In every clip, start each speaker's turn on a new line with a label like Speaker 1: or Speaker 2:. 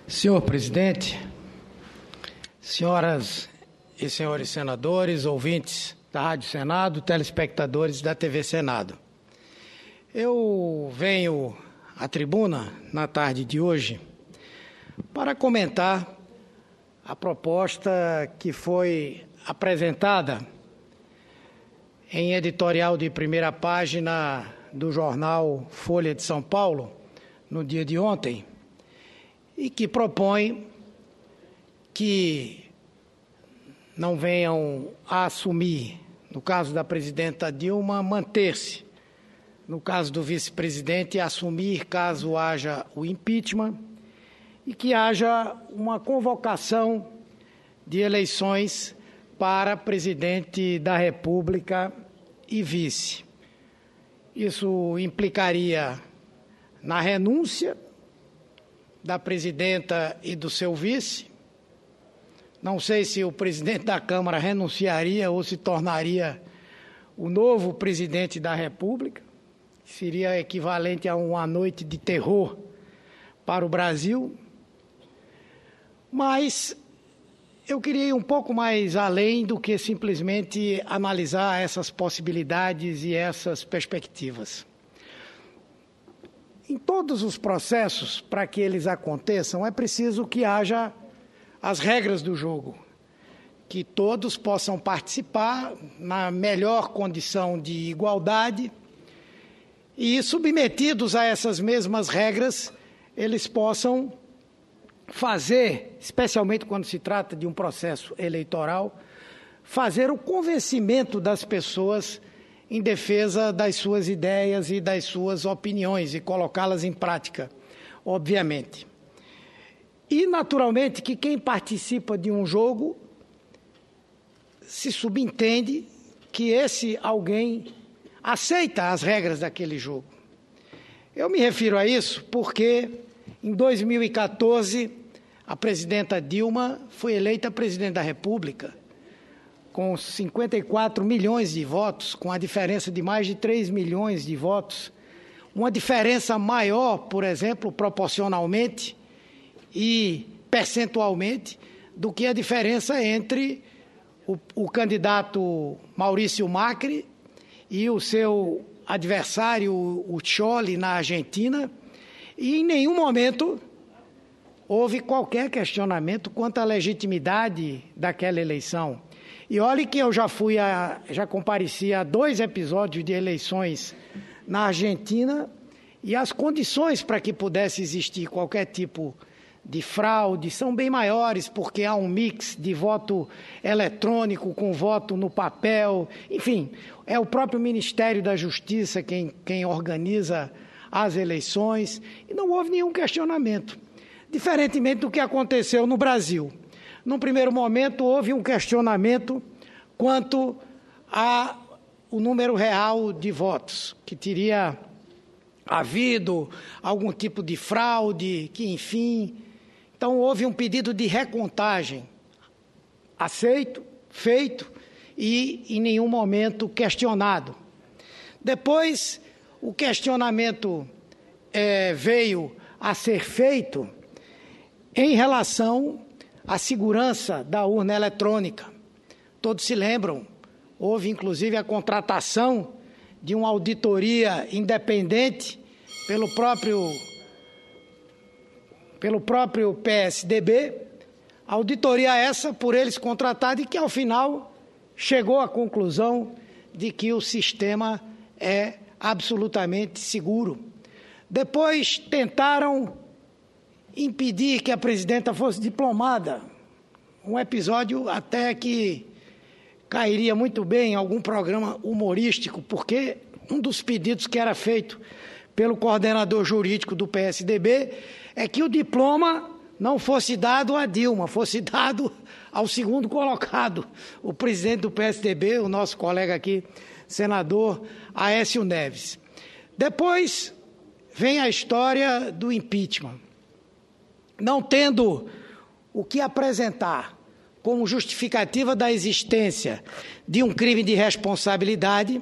Speaker 1: Senhor presidente, senhoras e senhores senadores, ouvintes da Rádio Senado, telespectadores da TV Senado. Eu venho à tribuna na tarde de hoje para comentar a proposta que foi apresentada em editorial de primeira página do jornal Folha de São Paulo, no dia de ontem, e que propõe que não venham a assumir, no caso da presidenta Dilma, manter-se, no caso do vice-presidente, assumir caso haja o impeachment, e que haja uma convocação de eleições para presidente da República e vice. Isso implicaria na renúncia da presidenta e do seu vice. Não sei se o presidente da Câmara renunciaria ou se tornaria o novo presidente da República. Seria equivalente a uma noite de terror para o Brasil. Mas eu queria ir um pouco mais além do que simplesmente analisar essas possibilidades e essas perspectivas. Em todos os processos, para que eles aconteçam, é preciso que haja as regras do jogo, que todos possam participar na melhor condição de igualdade e, submetidos a essas mesmas regras, eles possam fazer, especialmente quando se trata de um processo eleitoral, fazer o convencimento das pessoas em defesa das suas ideias e das suas opiniões e colocá-las em prática, obviamente. E, naturalmente, que quem participa de um jogo se subentende que esse alguém aceita as regras daquele jogo. Eu me refiro a isso porque, em 2014, a presidenta Dilma foi eleita presidente da República com 54 milhões de votos, com a diferença de mais de 3 milhões de votos, uma diferença maior, por exemplo, proporcionalmente e percentualmente, do que a diferença entre o candidato Maurício Macri e o seu adversário, o Scioli, na Argentina, e em nenhum momento houve qualquer questionamento quanto à legitimidade daquela eleição. E olhe que eu já compareci a 2 episódios de eleições na Argentina e as condições para que pudesse existir qualquer tipo de fraude são bem maiores, porque há um mix de voto eletrônico com voto no papel. Enfim, é o próprio Ministério da Justiça quem organiza as eleições e não houve nenhum questionamento, diferentemente do que aconteceu no Brasil. Num primeiro momento, houve um questionamento quanto ao número real de votos, que teria havido algum tipo de fraude, que, enfim. Então, houve um pedido de recontagem aceito, feito e, em nenhum momento, questionado. Depois, o questionamento veio a ser feito em relação a segurança da urna eletrônica. Todos se lembram, houve inclusive a contratação de uma auditoria independente pelo próprio PSDB, auditoria essa por eles contratada e que ao final chegou à conclusão de que o sistema é absolutamente seguro. Depois tentaram impedir que a presidenta fosse diplomada, um episódio até que cairia muito bem em algum programa humorístico, porque um dos pedidos que era feito pelo coordenador jurídico do PSDB é que o diploma não fosse dado a Dilma, fosse dado ao segundo colocado, o presidente do PSDB, o nosso colega aqui, senador Aécio Neves. Depois vem a história do impeachment. Não tendo o que apresentar como justificativa da existência de um crime de responsabilidade,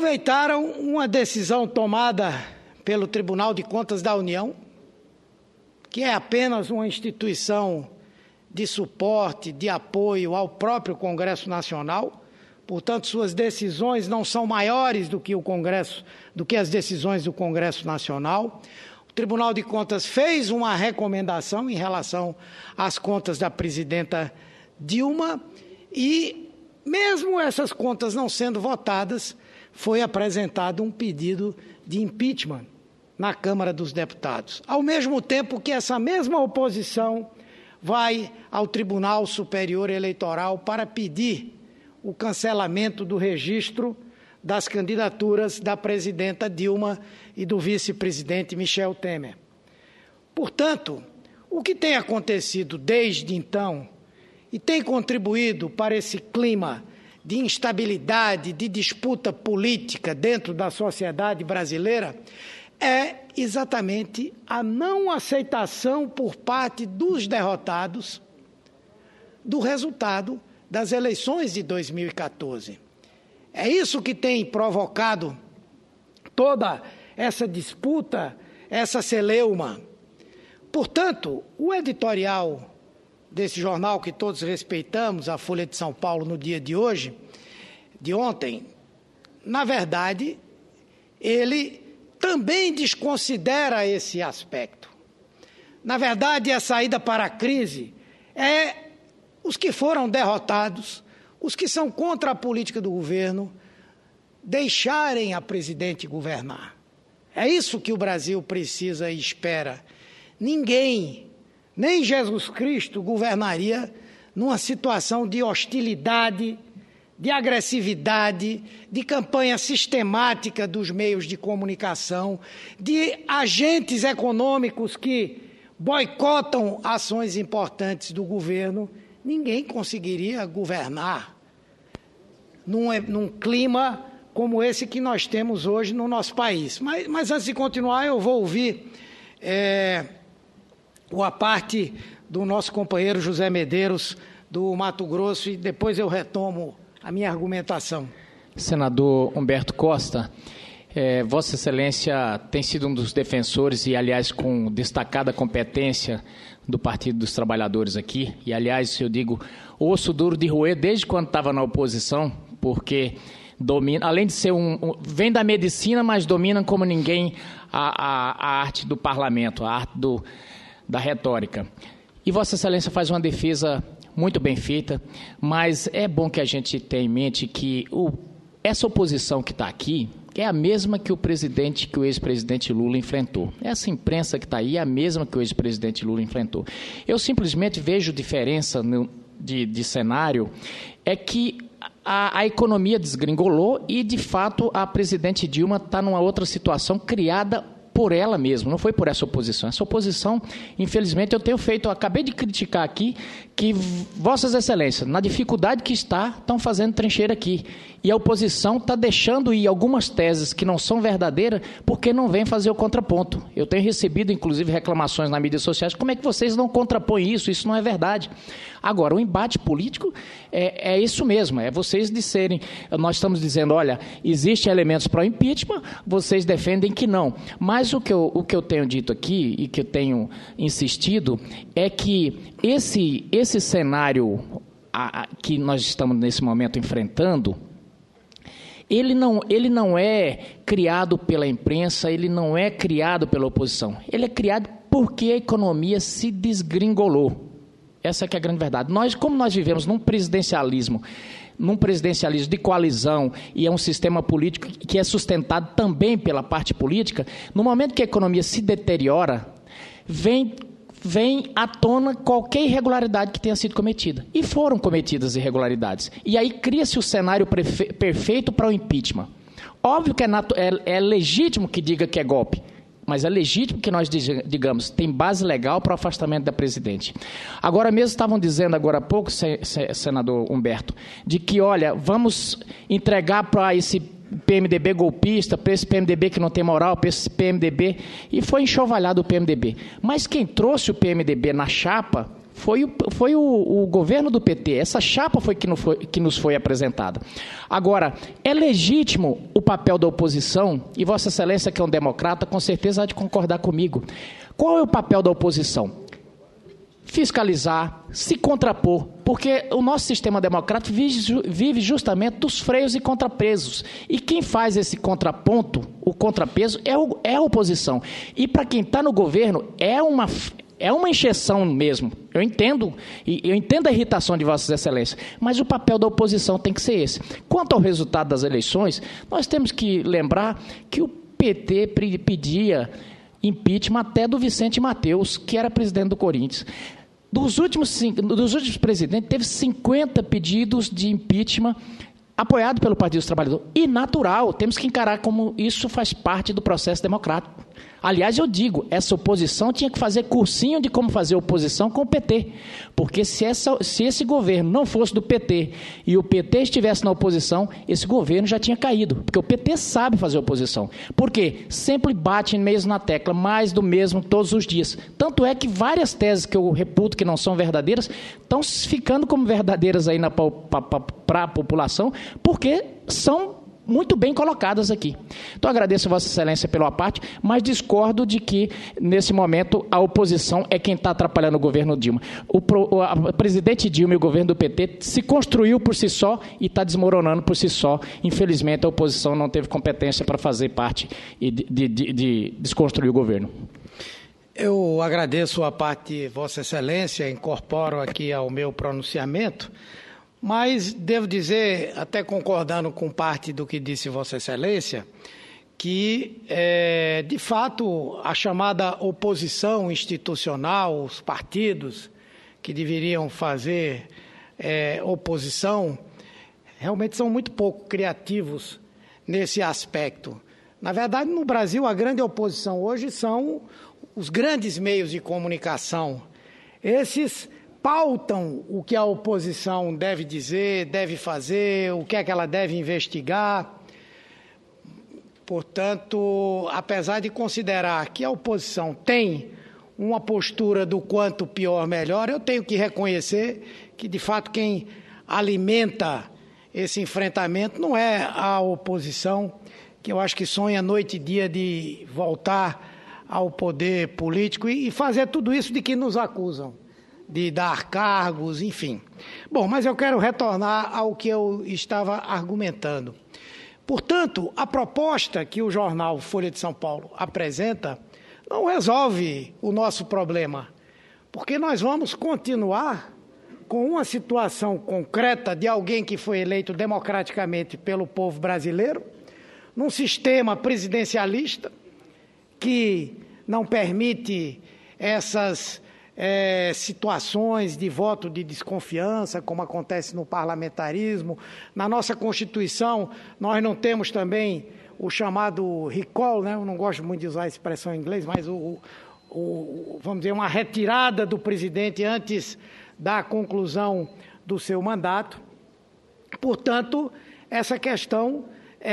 Speaker 1: aproveitaram uma decisão tomada pelo Tribunal de Contas da União, que é apenas uma instituição de suporte, de apoio ao próprio Congresso Nacional. Portanto, suas decisões não são maiores do que as decisões do Congresso Nacional. O Tribunal de Contas fez uma recomendação em relação às contas da presidenta Dilma e, mesmo essas contas não sendo votadas, foi apresentado um pedido de impeachment na Câmara dos Deputados. Ao mesmo tempo que essa mesma oposição vai ao Tribunal Superior Eleitoral para pedir o cancelamento do registro das candidaturas da presidenta Dilma e do vice-presidente Michel Temer. Portanto, o que tem acontecido desde então e tem contribuído para esse clima de instabilidade, de disputa política dentro da sociedade brasileira é exatamente a não aceitação por parte dos derrotados do resultado das eleições de 2014. É isso que tem provocado toda essa disputa, essa celeuma. Portanto, o editorial desse jornal que todos respeitamos, a Folha de São Paulo, no dia de ontem, na verdade, ele também desconsidera esse aspecto. Na verdade, a saída para a crise é os que foram derrotados, os que são contra a política do governo, deixarem a presidente governar. É isso que o Brasil precisa e espera. Ninguém, nem Jesus Cristo, governaria numa situação de hostilidade, de agressividade, de campanha sistemática dos meios de comunicação, de agentes econômicos que boicotam ações importantes do governo. Ninguém conseguiria governar num clima como esse que nós temos hoje no nosso país. Mas antes de continuar, eu vou ouvir a parte do nosso companheiro José Medeiros, do Mato Grosso, e depois eu retomo a minha argumentação.
Speaker 2: Senador Humberto Costa, Vossa Excelência tem sido um dos defensores e, aliás, com destacada competência do Partido dos Trabalhadores aqui, e, aliás, eu digo, osso duro de roer desde quando estava na oposição, porque domina, além de ser vem da medicina, mas domina como ninguém a arte do parlamento, a arte da retórica. E Vossa Excelência faz uma defesa muito bem feita, mas é bom que a gente tenha em mente que essa oposição que está aqui é a mesma que o ex-presidente Lula enfrentou. Essa imprensa que está aí é a mesma que o ex-presidente Lula enfrentou. Eu simplesmente vejo diferença de cenário, é que a economia desgringolou e, de fato, a presidente Dilma está numa outra situação criada por ela mesma, não foi por essa oposição. Essa oposição, infelizmente, eu acabei de criticar aqui que Vossas Excelências, na dificuldade que estão fazendo trincheira aqui. E a oposição está deixando ir algumas teses que não são verdadeiras porque não vem fazer o contraponto. Eu tenho recebido, inclusive, reclamações nas mídias sociais. Como é que vocês não contrapõem isso? Isso não é verdade. Agora, o embate político é isso mesmo, é vocês disserem, nós estamos dizendo, olha, existem elementos para o impeachment, vocês defendem que não. Mas o que eu tenho dito aqui e que eu tenho insistido é que esse cenário que nós estamos nesse momento enfrentando, ele não é criado pela imprensa, ele não é criado pela oposição. Ele é criado porque a economia se desgringolou. Essa que é a grande verdade. Como nós vivemos num presidencialismo de coalizão e é um sistema político que é sustentado também pela parte política, no momento que a economia se deteriora, vem à tona qualquer irregularidade que tenha sido cometida. E foram cometidas irregularidades. E aí cria-se o cenário perfeito para o impeachment. Óbvio que é legítimo que diga que é golpe, mas é legítimo que nós digamos, tem base legal para o afastamento da presidente. Agora mesmo estavam dizendo agora há pouco, senador Humberto, de que, olha, vamos entregar para esse PMDB golpista, para esse PMDB que não tem moral, para esse PMDB, e foi enxovalhado o PMDB. Mas quem trouxe o PMDB na chapa foi o governo do PT. Essa chapa foi que nos foi apresentada. Agora, é legítimo o papel da oposição, e Vossa Excelência, que é um democrata, com certeza há de concordar comigo. Qual é o papel da oposição? Fiscalizar, se contrapor, porque o nosso sistema democrático vive justamente dos freios e contrapesos. E quem faz esse contraponto, o contrapeso, é a oposição. E para quem está no governo, é uma encheção mesmo. Eu entendo a irritação de Vossas Excelências, mas o papel da oposição tem que ser esse. Quanto ao resultado das eleições, nós temos que lembrar que o PT pedia impeachment até do Vicente Mateus, que era presidente do Corinthians. Dos últimos presidentes, teve 50 pedidos de impeachment apoiado pelo Partido dos Trabalhadores. E natural, temos que encarar como isso faz parte do processo democrático. Aliás, eu digo, essa oposição tinha que fazer cursinho de como fazer oposição com o PT. Porque se esse governo não fosse do PT e o PT estivesse na oposição, esse governo já tinha caído. Porque o PT sabe fazer oposição. Por quê? Sempre bate mesmo na tecla, mais do mesmo todos os dias. Tanto é que várias teses que eu reputo que não são verdadeiras estão ficando como verdadeiras aí para a população, porque são muito bem colocadas aqui. Então, agradeço a Vossa Excelência pela parte, mas discordo de que, nesse momento, a oposição é quem está atrapalhando o governo Dilma. A presidente Dilma e o governo do PT se construiu por si só e está desmoronando por si só. Infelizmente, a oposição não teve competência para fazer parte e de desconstruir o governo.
Speaker 1: Eu agradeço a parte de Vossa Excelência, incorporo aqui ao meu pronunciamento, mas devo dizer, até concordando com parte do que disse Vossa Excelência, que, de fato, a chamada oposição institucional, os partidos que deveriam fazer oposição, realmente são muito pouco criativos nesse aspecto. Na verdade, no Brasil, a grande oposição hoje são os grandes meios de comunicação. Esses pautam o que a oposição deve dizer, deve fazer, o que é que ela deve investigar. Portanto, apesar de considerar que a oposição tem uma postura do quanto pior, melhor, eu tenho que reconhecer que, de fato, quem alimenta esse enfrentamento não é a oposição, que eu acho que sonha noite e dia de voltar ao poder político e fazer tudo isso de que nos acusam, de dar cargos, enfim. Bom, mas eu quero retornar ao que eu estava argumentando. Portanto, a proposta que o jornal Folha de São Paulo apresenta não resolve o nosso problema, porque nós vamos continuar com uma situação concreta de alguém que foi eleito democraticamente pelo povo brasileiro, num sistema presidencialista que não permite essas situações de voto de desconfiança, como acontece no parlamentarismo. Na nossa Constituição, nós não temos também o chamado recall, né? Eu não gosto muito de usar a expressão em inglês, mas vamos dizer, uma retirada do presidente antes da conclusão do seu mandato. Portanto, essa questão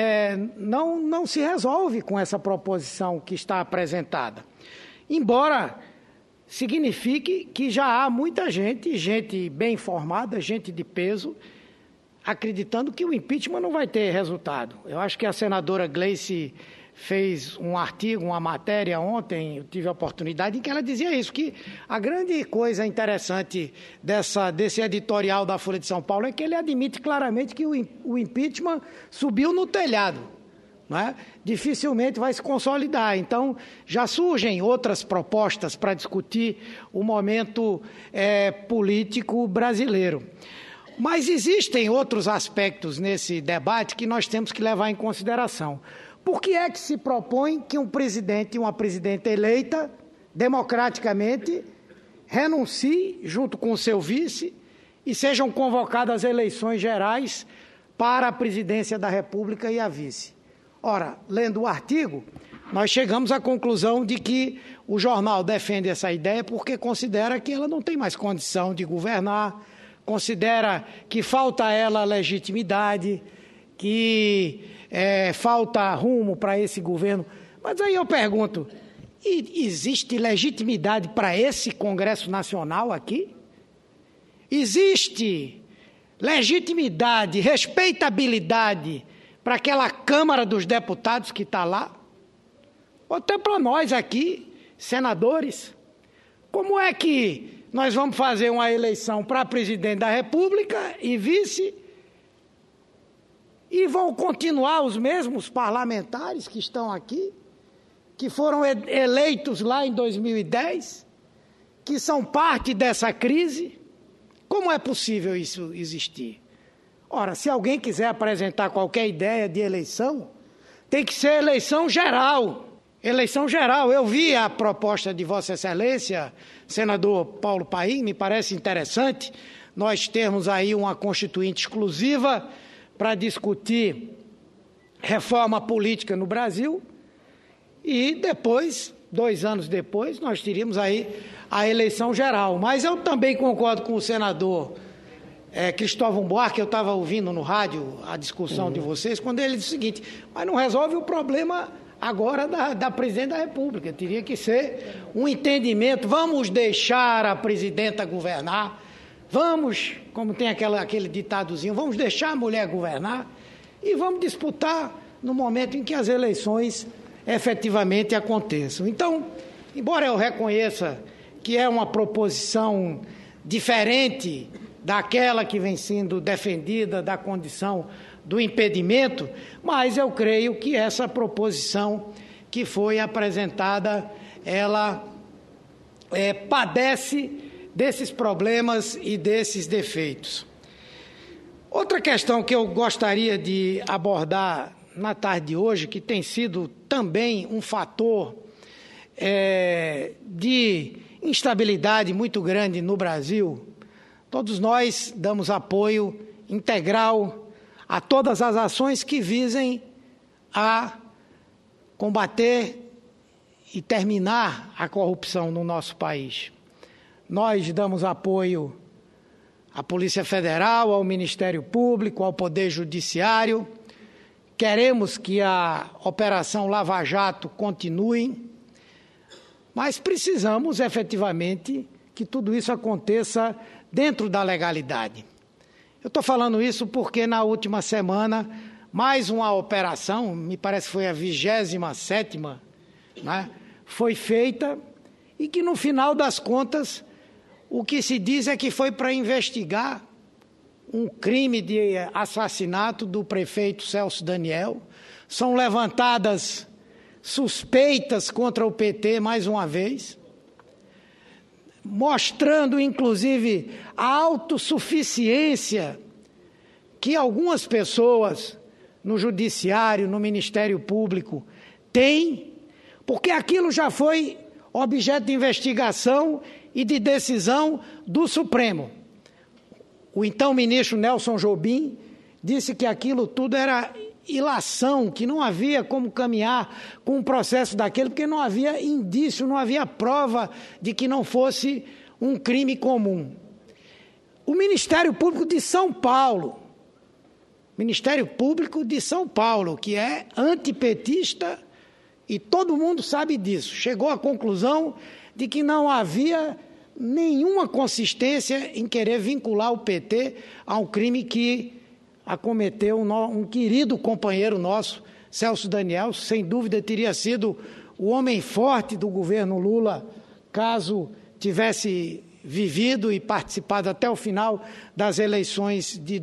Speaker 1: não se resolve com essa proposição que está apresentada. Embora signifique que já há muita gente bem informada, gente de peso, acreditando que o impeachment não vai ter resultado. Eu acho que a senadora Gleice fez um artigo, uma matéria ontem, eu tive a oportunidade, em que ela dizia isso, que a grande coisa interessante desse editorial da Folha de São Paulo é que ele admite claramente que o impeachment subiu no telhado. Não é? Dificilmente vai se consolidar. Então, já surgem outras propostas para discutir o momento político brasileiro. Mas existem outros aspectos nesse debate que nós temos que levar em consideração. Por que é que se propõe que um presidente e uma presidenta eleita democraticamente renuncie junto com o seu vice e sejam convocadas eleições gerais para a presidência da República e a vice? Ora, lendo o artigo, nós chegamos à conclusão de que o jornal defende essa ideia porque considera que ela não tem mais condição de governar, considera que falta a ela legitimidade, que falta rumo para esse governo. Mas aí eu pergunto, existe legitimidade para esse Congresso Nacional aqui? Existe legitimidade, respeitabilidade para aquela Câmara dos Deputados que está lá, ou até para nós aqui, senadores? Como é que nós vamos fazer uma eleição para presidente da República e vice? E vão continuar os mesmos parlamentares que estão aqui, que foram eleitos lá em 2010, que são parte dessa crise? Como é possível isso existir? Ora, se alguém quiser apresentar qualquer ideia de eleição, tem que ser eleição geral. Eleição geral. Eu vi a proposta de Vossa Excelência, senador Paulo Paim, me parece interessante nós termos aí uma constituinte exclusiva para discutir reforma política no Brasil e depois, 2 anos depois, nós teríamos aí a eleição geral. Mas eu também concordo com o senador Cristóvão Buarque, eu estava ouvindo no rádio a discussão de vocês, quando ele disse o seguinte: mas não resolve o problema agora da presidente da República, teria que ser um entendimento, vamos deixar a presidenta governar, vamos, como tem aquele ditadozinho, vamos deixar a mulher governar e vamos disputar no momento em que as eleições efetivamente aconteçam. Então, embora eu reconheça que é uma proposição diferente daquela que vem sendo defendida da condição do impedimento, mas eu creio que essa proposição que foi apresentada, ela padece desses problemas e desses defeitos. Outra questão que eu gostaria de abordar na tarde de hoje, que tem sido também um fator de instabilidade muito grande no Brasil, todos nós damos apoio integral a todas as ações que visem a combater e terminar a corrupção no nosso país. Nós damos apoio à Polícia Federal, ao Ministério Público, ao Poder Judiciário. Queremos que a Operação Lava Jato continue, mas precisamos efetivamente que tudo isso aconteça dentro da legalidade. Eu estou falando isso porque na última semana, mais uma operação, me parece que foi a 27ª, né, foi feita e que no final das contas, o que se diz é que foi para investigar um crime de assassinato do prefeito Celso Daniel. São levantadas suspeitas contra o PT mais uma vez, mostrando, inclusive, a autossuficiência que algumas pessoas no Judiciário, no Ministério Público, têm, porque aquilo já foi objeto de investigação e de decisão do Supremo. O então ministro Nelson Jobim disse que aquilo tudo era ilação, que não havia como caminhar com um processo daquele, porque não havia indício, não havia prova de que não fosse um crime comum. O Ministério Público de São Paulo, que é antipetista, e todo mundo sabe disso, chegou à conclusão de que não havia nenhuma consistência em querer vincular o PT a um crime que acometeu um querido companheiro nosso, Celso Daniel. Sem dúvida teria sido o homem forte do governo Lula, caso tivesse vivido e participado até o final das eleições de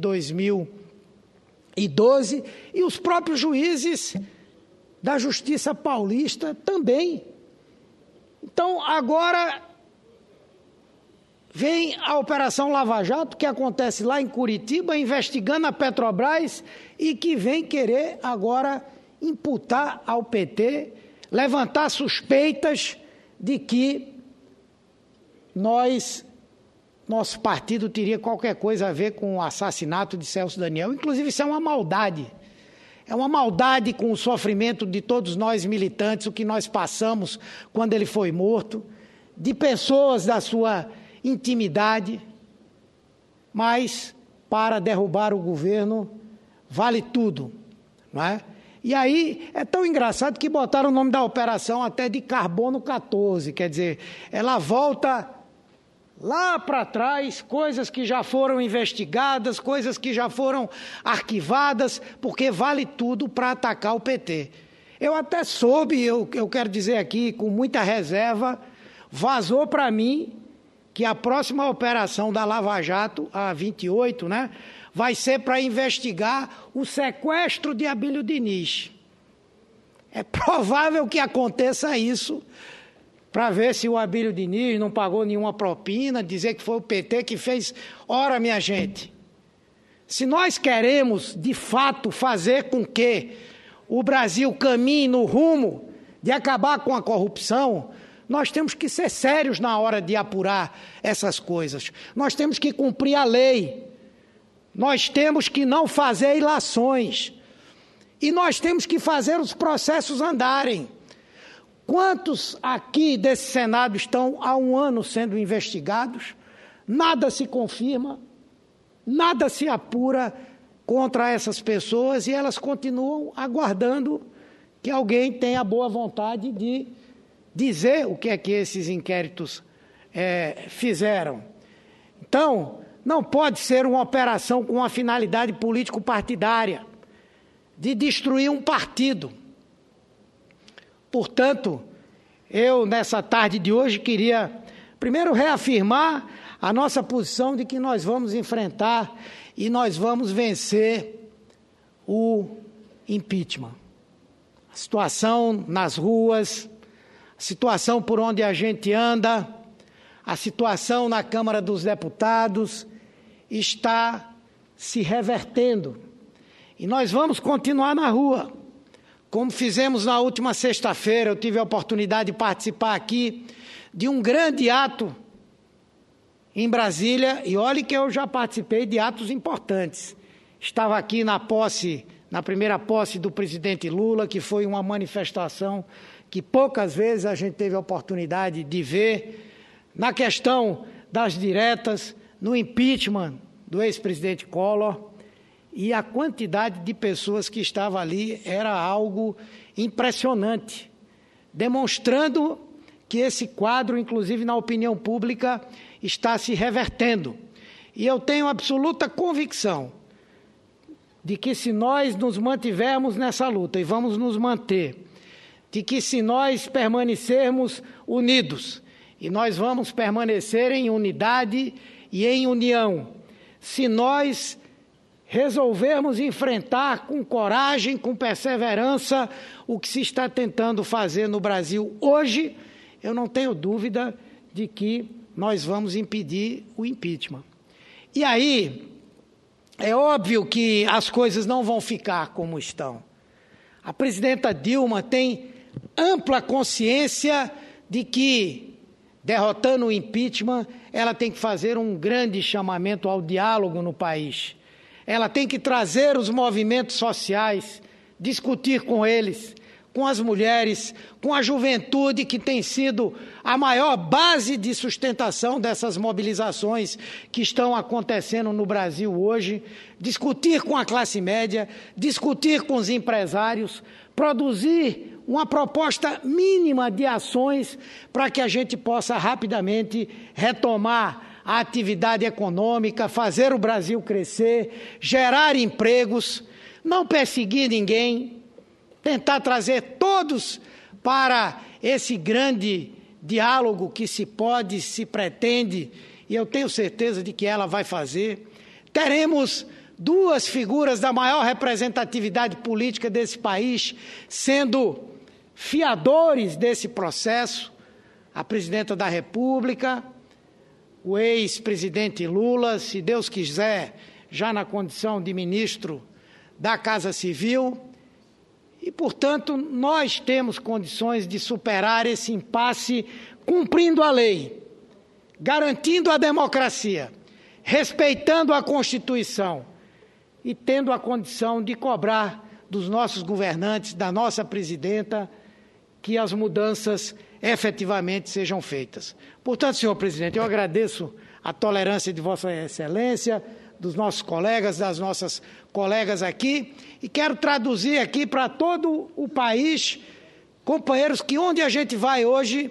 Speaker 1: 2012, e os próprios juízes da Justiça Paulista também. Então, agora vem a Operação Lava Jato, que acontece lá em Curitiba, investigando a Petrobras e que vem querer agora imputar ao PT, levantar suspeitas de que nosso partido teria qualquer coisa a ver com o assassinato de Celso Daniel. Inclusive, isso é uma maldade. É uma maldade com o sofrimento de todos nós militantes, o que nós passamos quando ele foi morto, de pessoas da sua intimidade, mas para derrubar o governo vale tudo, não é? E aí é tão engraçado que botaram o nome da operação até de Carbono 14, quer dizer, ela volta lá para trás, coisas que já foram investigadas, coisas que já foram arquivadas, porque vale tudo para atacar o PT. Eu até soube, eu quero dizer aqui com muita reserva, vazou para mim que a próxima operação da Lava Jato, a 28, né, vai ser para investigar o sequestro de Abílio Diniz. É provável que aconteça isso, para ver se o Abílio Diniz não pagou nenhuma propina, dizer que foi o PT que fez. Ora, minha gente, se nós queremos, de fato, fazer com que o Brasil caminhe no rumo de acabar com a corrupção, nós temos que ser sérios na hora de apurar essas coisas. Nós temos que cumprir a lei. Nós temos que não fazer ilações. E nós temos que fazer os processos andarem. Quantos aqui desse Senado estão há 1 ano sendo investigados? Nada se confirma, nada se apura contra essas pessoas e elas continuam aguardando que alguém tenha a boa vontade de dizer o que é que esses inquéritos fizeram. Então, não pode ser uma operação com uma finalidade político-partidária, de destruir um partido. Portanto, eu, nessa tarde de hoje, queria primeiro reafirmar a nossa posição de que nós vamos enfrentar e nós vamos vencer o impeachment. A situação nas ruas, a situação por onde a gente anda, a situação na Câmara dos Deputados está se revertendo. E nós vamos continuar na rua, como fizemos na última sexta-feira. Eu tive a oportunidade de participar aqui de um grande ato em Brasília, e olhe que eu já participei de atos importantes. Estava aqui na primeira posse do presidente Lula, que foi uma manifestação que poucas vezes a gente teve a oportunidade de ver, na questão das diretas, no impeachment do ex-presidente Collor, e a quantidade de pessoas que estava ali era algo impressionante, demonstrando que esse quadro, inclusive na opinião pública, está se revertendo. E eu tenho absoluta convicção de que se nós nos mantivermos nessa luta, e vamos nos manter, de que se nós permanecermos unidos, e nós vamos permanecer em unidade e em união, se nós resolvermos enfrentar com coragem, com perseverança, o que se está tentando fazer no Brasil hoje, eu não tenho dúvida de que nós vamos impedir o impeachment. E aí, é óbvio que as coisas não vão ficar como estão. A presidenta Dilma tem ampla consciência de que, derrotando o impeachment, ela tem que fazer um grande chamamento ao diálogo no país. Ela tem que trazer os movimentos sociais, discutir com eles, com as mulheres, com a juventude, que tem sido a maior base de sustentação dessas mobilizações que estão acontecendo no Brasil hoje, discutir com a classe média, discutir com os empresários, produzir uma proposta mínima de ações para que a gente possa rapidamente retomar a atividade econômica, fazer o Brasil crescer, gerar empregos, não perseguir ninguém, tentar trazer todos para esse grande diálogo que se pode, se pretende, e eu tenho certeza de que ela vai fazer. Teremos 2 figuras da maior representatividade política desse país sendo fiadores desse processo, a presidenta da República, o ex-presidente Lula, se Deus quiser, já na condição de ministro da Casa Civil, e, portanto, nós temos condições de superar esse impasse cumprindo a lei, garantindo a democracia, respeitando a Constituição e tendo a condição de cobrar dos nossos governantes, da nossa presidenta, que as mudanças efetivamente sejam feitas. Portanto, senhor presidente, eu agradeço a tolerância de Vossa Excelência, dos nossos colegas, das nossas colegas aqui, e quero traduzir aqui para todo o país, companheiros, que onde a gente vai hoje,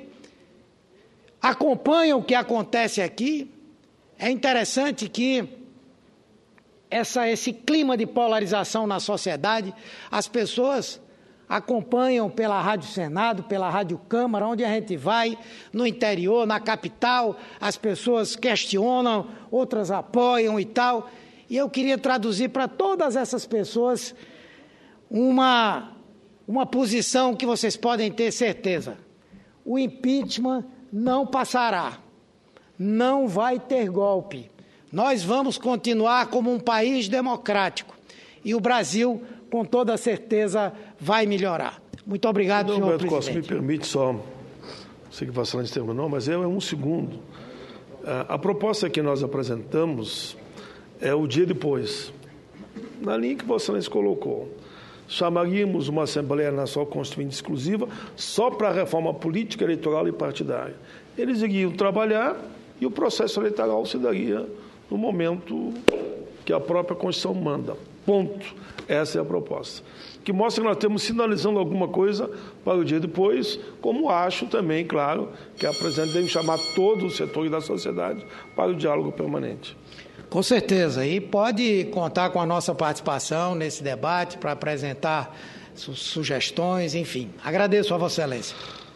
Speaker 1: acompanham o que acontece aqui. É interessante que esse clima de polarização na sociedade, as pessoas acompanham pela Rádio Senado, pela Rádio Câmara, onde a gente vai, no interior, na capital, as pessoas questionam, outras apoiam e tal. E eu queria traduzir para todas essas pessoas uma posição que vocês podem ter certeza. O impeachment não passará, não vai ter golpe. Nós vamos continuar como um país democrático e o Brasil, com toda certeza, vai melhorar. Muito obrigado, senhor presidente.
Speaker 3: Costa, me permite só, sei que Vossa Excelência terminou, mas é um segundo. A proposta que nós apresentamos é o dia depois, na linha que Vossa Excelência colocou. Chamaríamos uma Assembleia Nacional Constituinte exclusiva só para a reforma política, eleitoral e partidária. Eles iriam trabalhar e o processo eleitoral se daria no momento que a própria Constituição manda. Ponto. Essa é a proposta. Que mostra que nós estamos sinalizando alguma coisa para o dia depois, como acho também, claro, que a presidente deve chamar todos os setores da sociedade para o diálogo permanente.
Speaker 1: Com certeza, e pode contar com a nossa participação nesse debate para apresentar sugestões, enfim. Agradeço a Vossa Excelência.